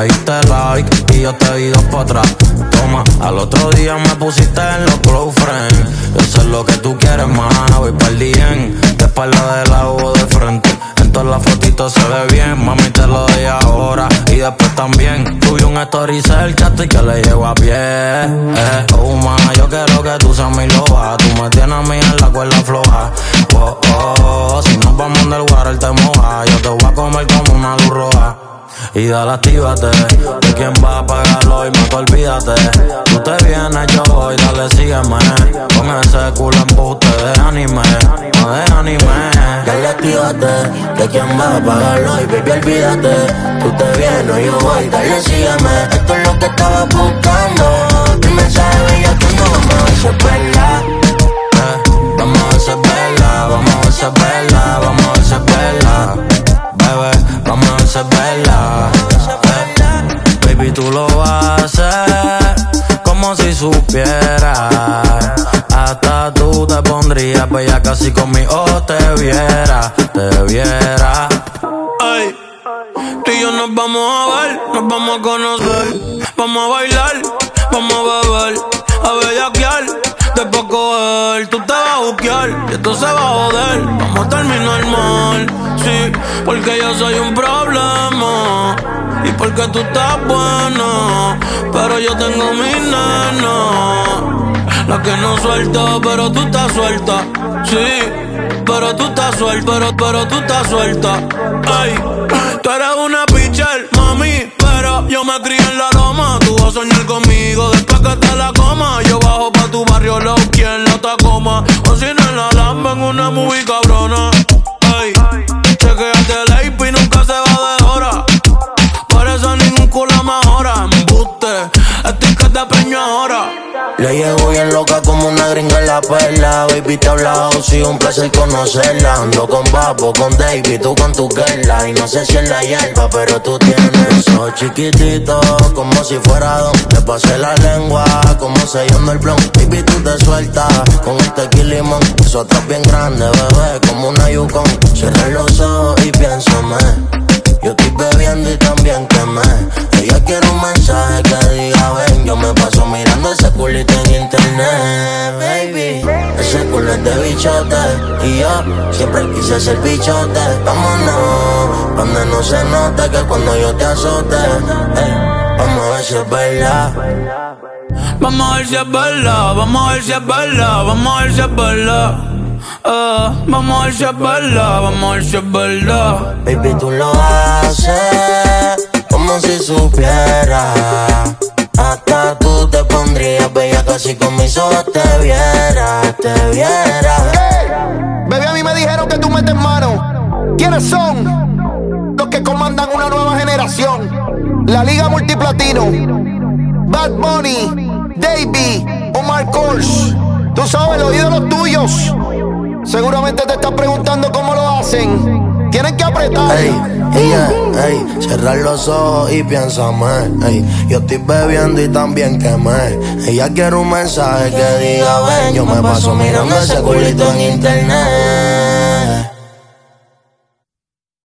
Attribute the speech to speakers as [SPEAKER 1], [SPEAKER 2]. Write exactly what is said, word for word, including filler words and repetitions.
[SPEAKER 1] me diste like y yo te di dos pa' atrás. Toma, al otro día me pusiste en los close friends. Yo sé lo que tú quieres más, voy pa'l dien. De espalda, de lado o de frente. En todas las fotitos se ve bien, mami te lo doy ahora y después también. Tuve un story cerca y que le llego a pie. Eh, oh ma, yo quiero que tú seas mi loba. Tú me tienes a mí en la cuerda floja. Oh, oh, si nos vamos del water te moja. Yo te voy a comer como una luz roja. Y dale, actívate, de quién va a pagarlo y más olvídate. Tú te vienes, yo voy, dale, sígueme. Con ese culo embuste de anime, no de anime.
[SPEAKER 2] Dale, actívate, de quién va a pagarlo y baby, olvídate. Tú te vienes, yo voy, dale, sígueme. Esto es lo que estaba buscando. Tu mensaje bello, tú no vamos a hacer verdad.
[SPEAKER 1] Eh, vamos a hacer verdad, vamos a hacer verdad, vamos a hacer verdad. Bebé, vamos a hacer verdad. Eh, baby, tú lo vas a hacer como si supieras. Hasta tú te pondrías bella casi conmigo te viera, te viera. Ay, tú y yo nos vamos a ver, nos vamos a conocer. Vamos a bailar, vamos a beber, a bellaquear. Después coger, tú te vas a buquear y esto se va a joder. Vamos a terminar mal, sí, porque yo soy un problema y porque tú estás buena, pero yo tengo mi nena, la que no suelta, pero tú estás suelta, sí, pero tú estás suelta, pero, pero tú estás suelta. Ay, tú eres una pitcher, mami, pero yo me crié en la loma. Tú vas a soñar conmigo después que te la coma. Yo bajo pa' tu barrio, lo quien la Tacoma. O si no en la Lamba, en una movie cabrona. Ay, chequeate el A P y nunca se va de hora. Por eso ningún culo mejora. Embuste, estoy que te preño ahora.
[SPEAKER 2] Le llevo bien loca como una gringa en la perla. Baby, te he hablado, sí, un placer conocerla. Ando con Papo, con David, tú con tu girla. Y no sé si es la hierba, pero tú tienes eso chiquitito, como si fuera don. Le pasé la lengua, como sellando el blon. Baby, tú te sueltas con un tequila y limón. Eso atrás bien grande, bebé, como una Yukon. Cierra los ojos y piénsame. Yo estoy bebiendo y también quemé. Ella quiere un mensaje que diga ven. Yo me paso mirando ese culito en internet, baby. Ese culo es de bichote y yo siempre quise ser bichote. Vámonos, donde no se note que cuando yo te azote. Hey, vamos a ver si es verdad.
[SPEAKER 1] Vamos a ver si es verdad, vamos a ver si es verdad, vamos a ver si es verdad. Uh, vamos a ver si es verdad, vamos a ver si es verdad.
[SPEAKER 2] Baby, tú lo haces como si supieras. Hasta tú te pondrías bella casi con mis ojos te viera, te viera.
[SPEAKER 3] Hey, baby, a mí me dijeron que tú metes mano. ¿Quiénes son? Los que comandan una nueva generación. La Liga Multiplatino, Bad Bunny, Davey, Omar Kors. Tú sabes, los ídolos tuyos. Seguramente te estás preguntando cómo lo hacen. Tienen que apretar.
[SPEAKER 2] Ey, ella, ey, cerrar los ojos y piénsame. Ey, yo estoy bebiendo y también quemé. Ella quiere un mensaje que diga ven. Yo me paso mirando ese culito en internet.